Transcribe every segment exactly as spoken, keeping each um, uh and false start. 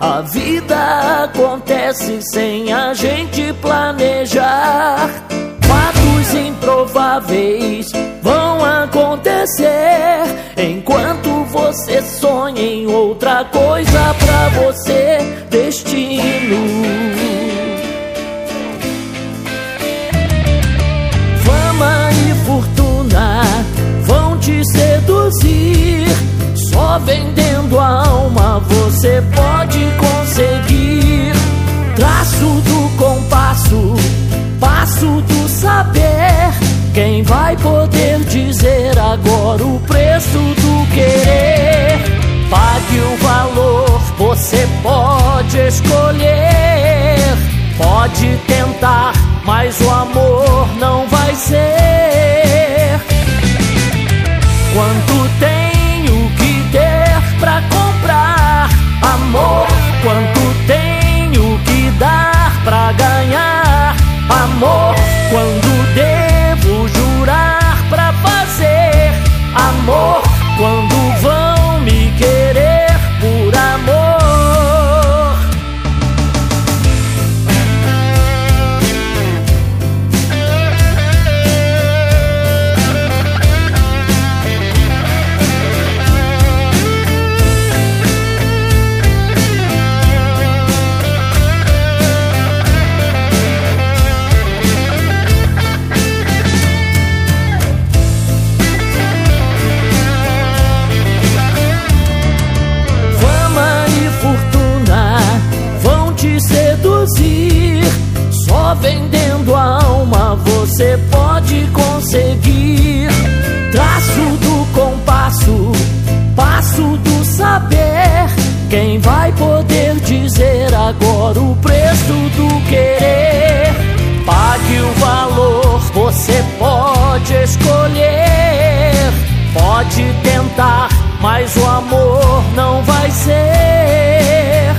A vida acontece sem a gente planejar. Fatos improváveis vão acontecer enquanto você sonha em outra coisa. Pra você, destino. Fama e fortuna vão te seduzir. Só vendendo a alma você pode conseguir. Traço do compasso, passo do saber. Quem vai poder dizer agora o preço do querer? Pague o valor, você pode escolher. Pode tentar, mas o amor não vai ser. Quanto tenho que ter pra comprar amor? Quanto tenho que dar pra ganhar amor? Quando devo jurar pra fazer amor? Quando vão me querer por amor? Só vendendo a alma você pode conseguir. Traço do compasso, passo do saber. Quem vai poder dizer agora o preço do querer? Pague o valor, você pode escolher. Pode tentar, mas o amor não vai ser.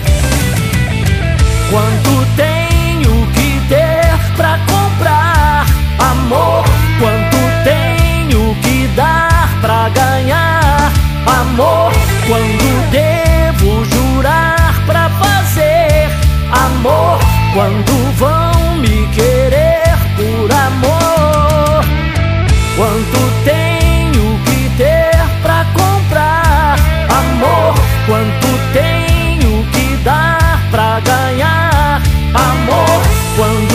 Quanto tenho que ter pra comprar amor? Quanto tenho que dar pra ganhar amor? Quando devo jurar pra fazer amor? Quando vão me querer por amor? Quanto tenho que ter pra comprar amor? Quanto tenho que dar pra ganhar amor? Quando